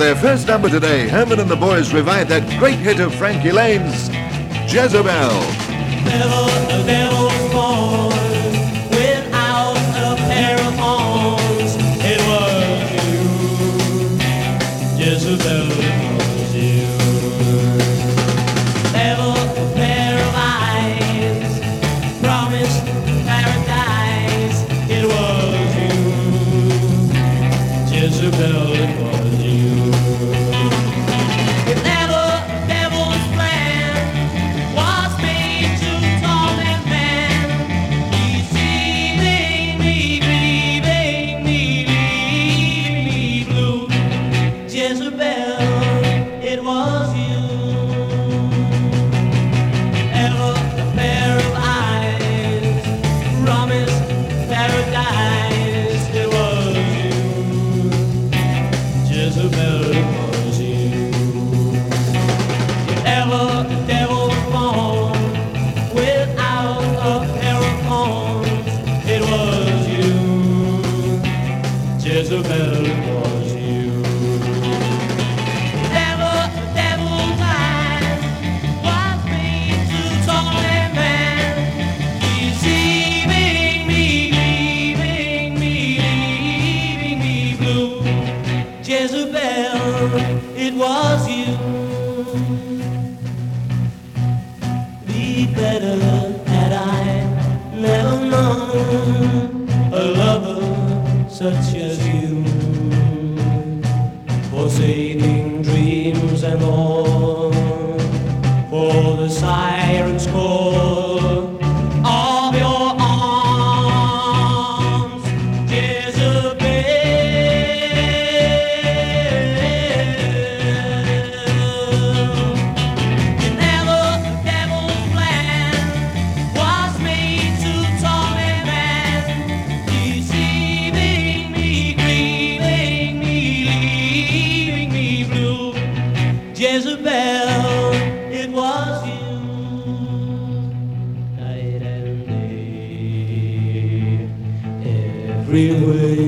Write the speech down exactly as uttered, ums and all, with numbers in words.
their first number today, Herman and the Boys revive that great hit of Frankie Lane's Jezebel. Devil, the devil was born without a pair of horns. It was you, Jezebel, it was you. Devil, a pair of eyes, promised paradise. It was you, Jezebel, it was you. If ever the devil's plan was made to torment man, deceiving me, grieving me, leaving me blue, Jezebel, it was you. Ever a pair of eyes, promised paradise, it was you, Jezebel, it was you. If ever the devil was born without a pair of horns, it was you, Jezebel, it was you. If ever the devil's plan was made to torment man, deceiving me, grieving me, leaving me blue, Jezebel, it was you. Be better had I never known a lover such as you, forsaking dreams and all for the siren's call of your arms, Jezebel. If ever the devil's plan was made to torment man, deceiving me, grieving me, leaving me blue, Jezebel, it was you. Night and day, everywhere